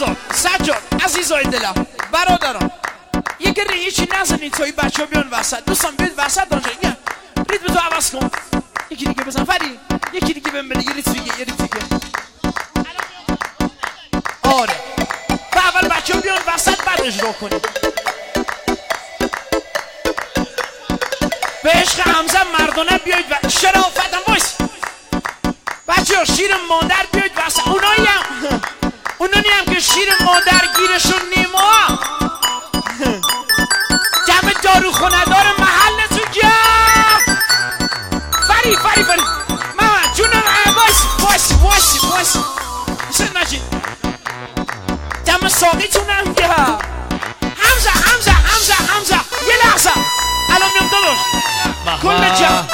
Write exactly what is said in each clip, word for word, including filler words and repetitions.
فرزاد سجاد عزیزای دلم برادرم یه گره هیچی نزنید توی بچه ها بیان وسط دوستان بیاد وسط آنجا یه ریتم تو عوض کن یکی دیگه بزن فری یکی دیگه بهم بده یه ریتم دیگه یه ریتم دیگه آره و اول بچه ها بیان وسط بعد اجرا کنیم به عشق حمزه مردانه بیاید و شرافتم بایست بچه ها شیر مادر بیاید وسط اونایی هم اونانی هم که شیر مادر گیرشون نیما جمع داروخونه دار محلتون گرد فری فری فری محمد جونم بایست بایست بایست بایست بایست نجید جمع ساقیتون هم گرد حمزه حمزه حمزه حمزه یه لحظه الان میام داداش کل جمع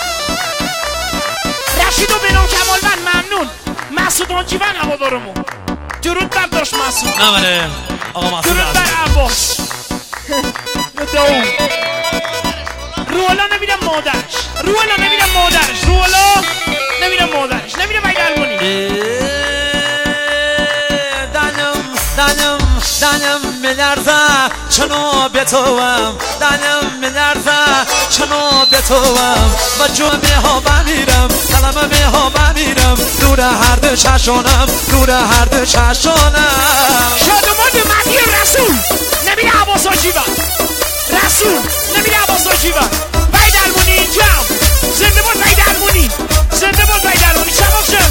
رشید و بنام کمالوند ممنون مسعود آنجیون هوادارمون درود بر داشت مسعود نه بله آقا مسعود درود بر عباس دوم روحالا نمیدم مادرش روحالا نمیدم مادرش روحالا نمیدم مادرش نمیدم باید المونی دنم دنم دنم میلرزه چنو به توام دنم میلرزه چنو به توام و جومی ها بمیرم دلم می ها بمیرم نور هر دو چشانم نور هر دو چشانم شادمان مدی رسول نمیده عباس آجیون رسول نمیده عباس آجیون باید المونی اینجا زنده بود باید المونی زنده بود باید المونی شباب شد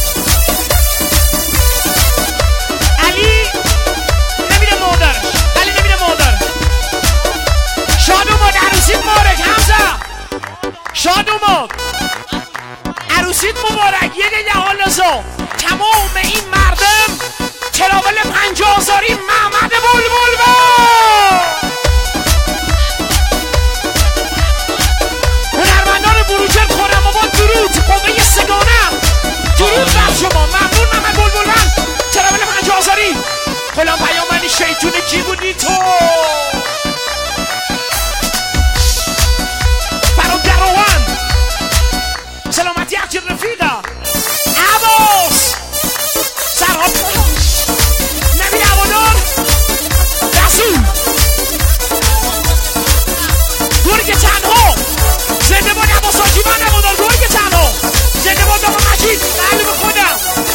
علی نمیده مادرش علی نمیده مادر شادوماد عروسیت مبارک حمزه شادوماد عروسیت مبارک یه دیگه حال ازا تمام این مردم تراول پنجازاری محمد بلبل با هنرمندان بروجر خورم و با درود قوه سگانم درود بر شما ممنون محمد بلبل من تراول پنجازاری غلام پیامبری شیطون کی بودی تو فرادروان سلامتی عجیب رفیقه عباس سرحال نبیل عبادار رسول گرگ تنها زنده باد عباس آجیون عبادار گرگ تنها زنده باد آقا مجید معلوم خودم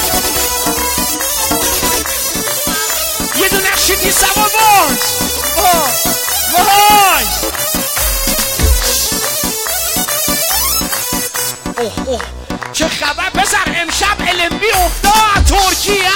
یه دونه شیطی سوار باز وای اوه اوه چه خبر پسر امشب المبی افتاد ترکیه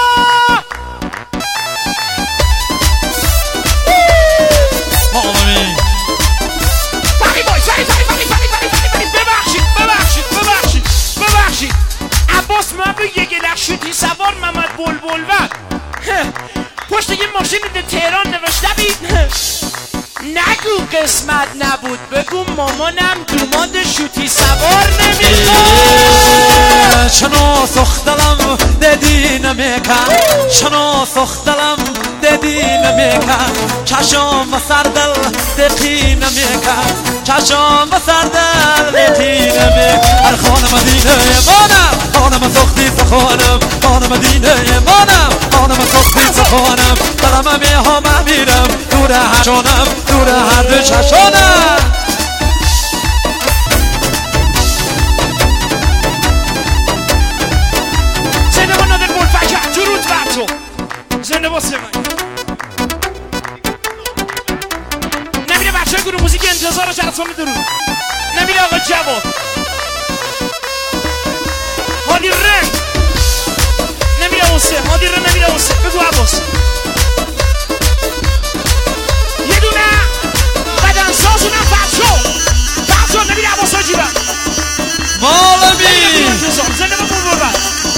آمین فقی بای فقی فقی فقی فقی فقی فقی فقی ببخشید ببخشید ببخشید ببخشید عباس من به یه گلک شوتی سوار محمد بلبل ود پشت یه ماشین ده تهران نوشته بید نگو قسمت نبود بگو مامانم دوماد شوتی سوار نمیخواد چنو سختلم دیدی نمیکن چنو سختلم دیدی نمیکن چشم و سردل دقی نمیکن چشم و سردل دقی نمیکن هر خانم مدینه مانم خانم سختی سخانم خانم مدینه مانم خانم سختی سخانم دلم میها میرم دور هر چونم دور هر دو چشانم زنده با نادر بلفکر درود بر تو زنده با سمن نمیره بچه های گروه موزیک انتظار جرسان درود نمیره آقا جواد هادی رنگ نمیره حسین هادی رنگ نمیره حسین بگو عباس یه دونه بدنساز اونم فرشو فرشو نمیره عباس ها جیبن مالمی زنده با بول بول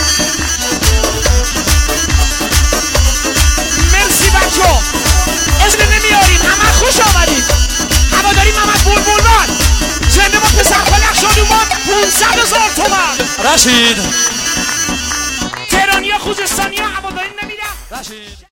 مرسی بچه ها اسم نمیاریم همه خوش آمدید هواداری محمد بلبل من زنده با پسر خلق شادومان پونصد هزار تومن رشید تهرانی ها خوزستانی ها هواداری نمیدم رشید